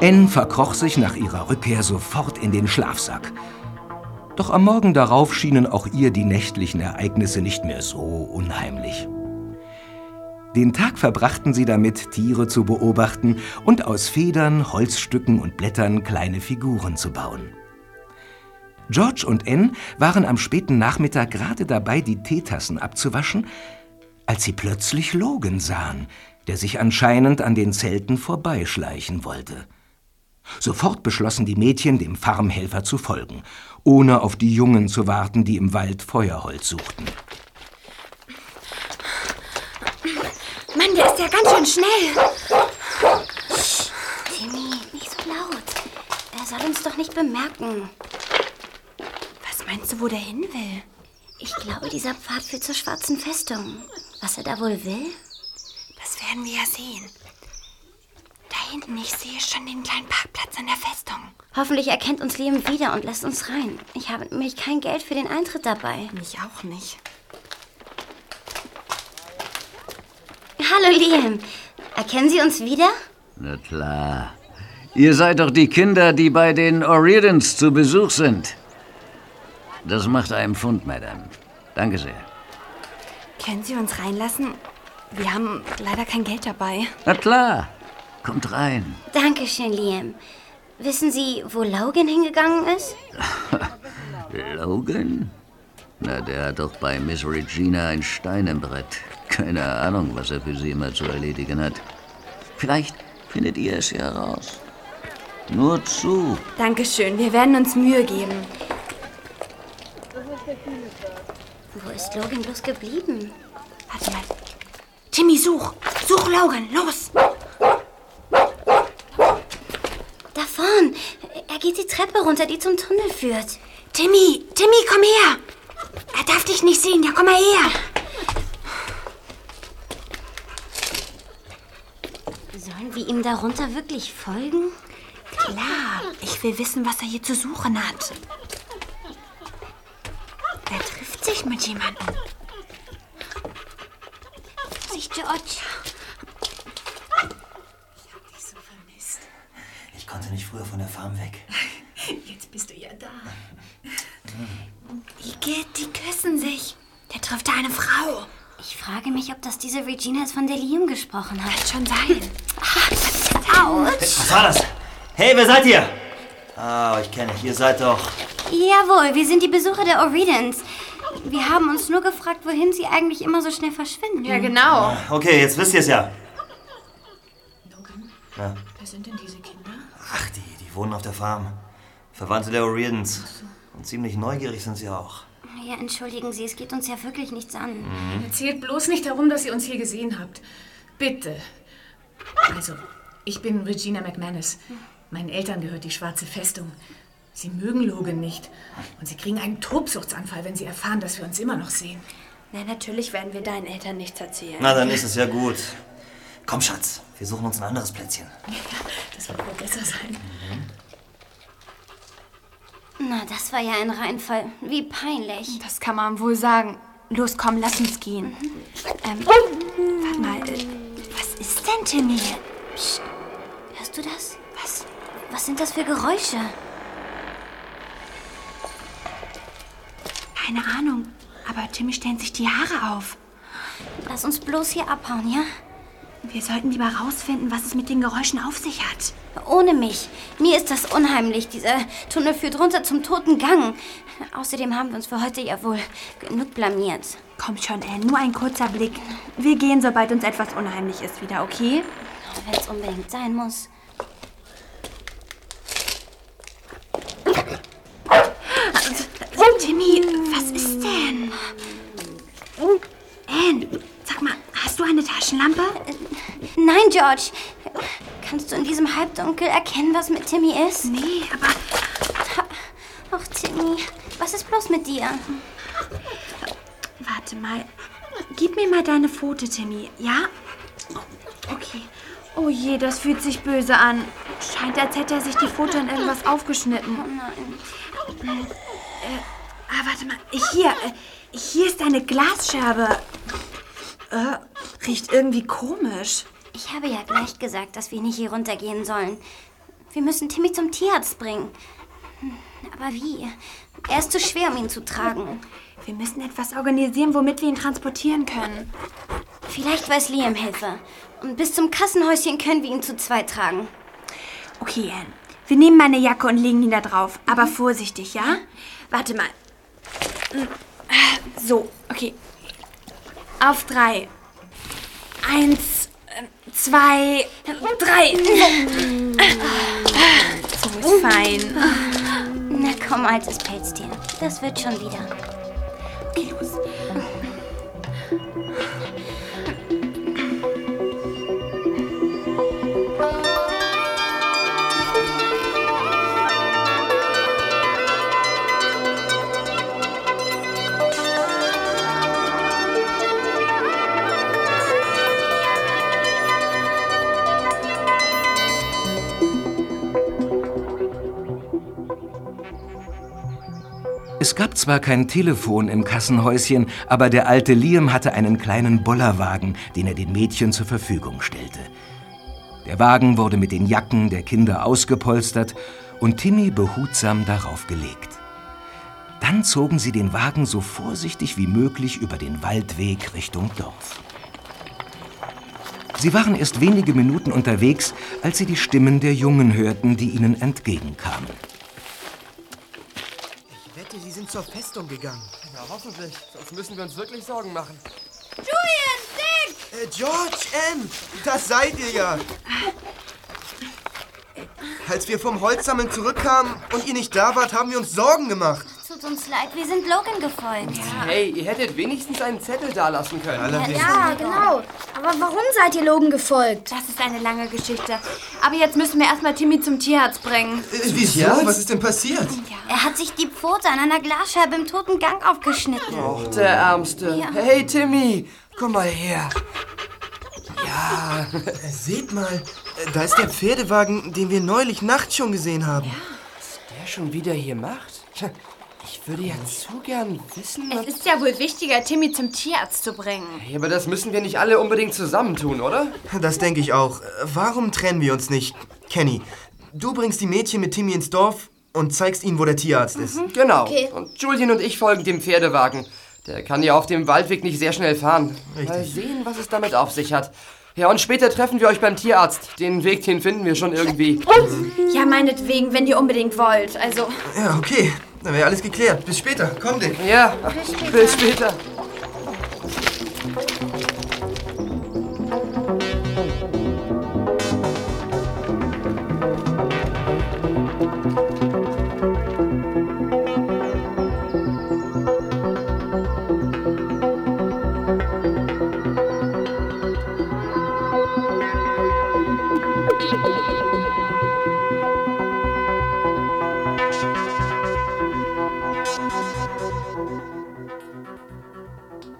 Anne verkroch sich nach ihrer Rückkehr sofort in den Schlafsack. Doch am Morgen darauf schienen auch ihr die nächtlichen Ereignisse nicht mehr so unheimlich. Den Tag verbrachten sie damit, Tiere zu beobachten und aus Federn, Holzstücken und Blättern kleine Figuren zu bauen. George und Anne waren am späten Nachmittag gerade dabei, die Teetassen abzuwaschen, als sie plötzlich Logan sahen, der sich anscheinend an den Zelten vorbeischleichen wollte. Sofort beschlossen die Mädchen, dem Farmhelfer zu folgen, ohne auf die Jungen zu warten, die im Wald Feuerholz suchten. Mann, der ist ja ganz schön schnell. Timmy, nicht so laut. Er soll uns doch nicht bemerken. Was meinst du, wo der hin will? Ich glaube, dieser Pfad führt zur Schwarzen Festung. Was er da wohl will? Das werden wir ja sehen. Da hinten, ich sehe schon den kleinen Parkplatz an der Festung. Hoffentlich erkennt uns Liam wieder und lässt uns rein. Ich habe nämlich kein Geld für den Eintritt dabei. Mich auch nicht. Hallo Liam, erkennen Sie uns wieder? Na klar. Ihr seid doch die Kinder, die bei den O'Riordans zu Besuch sind. Das macht einen Pfund, Madame. Danke sehr. Können Sie uns reinlassen? Wir haben leider kein Geld dabei. Na klar. Kommt rein. Dankeschön, Liam. Wissen Sie, wo Logan hingegangen ist? Logan? Na, der hat doch bei Miss Regina ein Stein im Brett. Keine Ahnung, was er für sie immer zu erledigen hat. Vielleicht findet ihr es ja raus. Nur zu. Dankeschön, wir werden uns Mühe geben. Wo ist Logan bloß geblieben? Warte mal. Timmy, such! Such Logan, los! Da vorn. Er geht die Treppe runter, die zum Tunnel führt. Timmy, komm her! Er darf dich nicht sehen, ja, komm mal her! Sollen wir ihm darunter wirklich folgen? Klar, ich will wissen, was er hier zu suchen hat. Er trifft sich mit jemandem. Sich George. Ich hab dich so vermisst. Ich konnte nicht früher von der Farm weg. Jetzt bist du ja da. Igitt, die küssen sich. Der trifft da eine Frau. Ich frage mich, ob das diese Regina ist, von der Liam gesprochen hat. Kann schon sein. Autsch! Was war das? Hey, wer seid ihr? Ah, ich kenne euch. Ihr seid doch... Jawohl, wir sind die Besucher der O'Riordans. Wir haben uns nur gefragt, wohin sie eigentlich immer so schnell verschwinden. Ja, genau. Ah, okay, jetzt wisst ihr es ja. Logan, Ja. wer sind denn diese Kinder? Ach, die wohnen auf der Farm. Verwandte der O'Riordans. Und ziemlich neugierig sind sie auch. Ja, entschuldigen Sie, es geht uns ja wirklich nichts an. Erzählt bloß nicht darum, dass ihr uns hier gesehen habt. Bitte. Also, ich bin Regina McManus. Meinen Eltern gehört die Schwarze Festung. Sie mögen Logan nicht. Und sie kriegen einen Tobsuchtsanfall, wenn sie erfahren, dass wir uns immer noch sehen. Na, natürlich werden wir deinen Eltern nichts erzählen. Na, dann ist es ja gut. Komm, Schatz, wir suchen uns ein anderes Plätzchen. Das wird wohl besser sein. Na, das war ja ein Reinfall. Wie peinlich. Das kann man wohl sagen. Los, komm, lass uns gehen. Warte mal, was ist denn, Timmy? Psst. Hörst du das? Was? Was sind das für Geräusche? Keine Ahnung, aber Timmy stellt sich die Haare auf. Lass uns bloß hier abhauen, ja? Wir sollten lieber rausfinden, was es mit den Geräuschen auf sich hat. Ohne mich. Mir ist das unheimlich. Dieser Tunnel führt runter zum toten Gang. Außerdem haben wir uns für heute ja wohl genug blamiert. Komm schon, Anne, nur ein kurzer Blick. Wir gehen, sobald uns etwas unheimlich ist, wieder, okay? Wenn es unbedingt sein muss. Timmy, was ist denn? Anne, sag mal, hast du eine Taschenlampe? Nein, George. Kannst du in diesem Halbdunkel erkennen, was mit Timmy ist? Nee, aber... Ach, Timmy, was ist bloß mit dir? Warte mal. Gib mir mal deine Pfote, Timmy, ja? Okay. Oh je, das fühlt sich böse an. Scheint, als hätte er sich die Pfote in irgendwas aufgeschnitten. Oh nein. Warte mal. Hier ist eine Glasscherbe. Riecht irgendwie komisch. Ich habe ja gleich gesagt, dass wir nicht hier runtergehen sollen. Wir müssen Timmy zum Tierarzt bringen. Aber wie? Er ist zu schwer, um ihn zu tragen. Wir müssen etwas organisieren, womit wir ihn transportieren können. Vielleicht weiß Liam Hilfe. Und bis zum Kassenhäuschen können wir ihn zu zweit tragen. Okay, Anne. Wir nehmen meine Jacke und legen ihn da drauf. Aber vorsichtig, ja? Warte mal. So, okay. Auf 3. 1, 2, 3. So ist fein. Na komm, altes Pelztier. Das wird schon wieder. Okay, los. Es gab zwar kein Telefon im Kassenhäuschen, aber der alte Liam hatte einen kleinen Bollerwagen, den er den Mädchen zur Verfügung stellte. Der Wagen wurde mit den Jacken der Kinder ausgepolstert und Timmy behutsam darauf gelegt. Dann zogen sie den Wagen so vorsichtig wie möglich über den Waldweg Richtung Dorf. Sie waren erst wenige Minuten unterwegs, als sie die Stimmen der Jungen hörten, die ihnen entgegenkamen. Sie sind zur Festung gegangen. Ja, hoffentlich. Sonst müssen wir uns wirklich Sorgen machen. Julian, Dick! George, Anne, das seid ihr ja. Als wir vom Holzsammeln zurückkamen und ihr nicht da wart, haben wir uns Sorgen gemacht. Tut uns leid, wir sind Logan gefolgt. Hey, ihr hättet wenigstens einen Zettel dalassen können. Ja, genau. Aber warum seid ihr Logan gefolgt? Das ist eine lange Geschichte. Aber jetzt müssen wir erstmal Timmy zum Tierarzt bringen. Wieso? Was ist denn passiert? Er hat sich die Pfote an einer Glasscheibe im toten Gang aufgeschnitten. Och, der Ärmste. Ja. Hey, Timmy, komm mal her. Ja. Seht mal, da ist der Pferdewagen, den wir neulich nachts schon gesehen haben. Was der schon wieder hier macht? Tja, ich würde ja zu gern wissen, Es ist ja wohl wichtiger, Timmy zum Tierarzt zu bringen. Hey, aber das müssen wir nicht alle unbedingt zusammentun, oder? Das denke ich auch. Warum trennen wir uns nicht? Kenny, du bringst die Mädchen mit Timmy ins Dorf und zeigst ihnen, wo der Tierarzt ist. Genau. Okay. Und Julian und ich folgen dem Pferdewagen. Der kann ja auf dem Waldweg nicht sehr schnell fahren. Richtig. Mal sehen, was es damit auf sich hat. Ja, und später treffen wir euch beim Tierarzt. Den Weg, den finden wir schon irgendwie. Ja, meinetwegen, wenn ihr unbedingt wollt. Also, Ja, okay. Dann wäre alles geklärt. Bis später. Komm, Dick. Ja, bis später.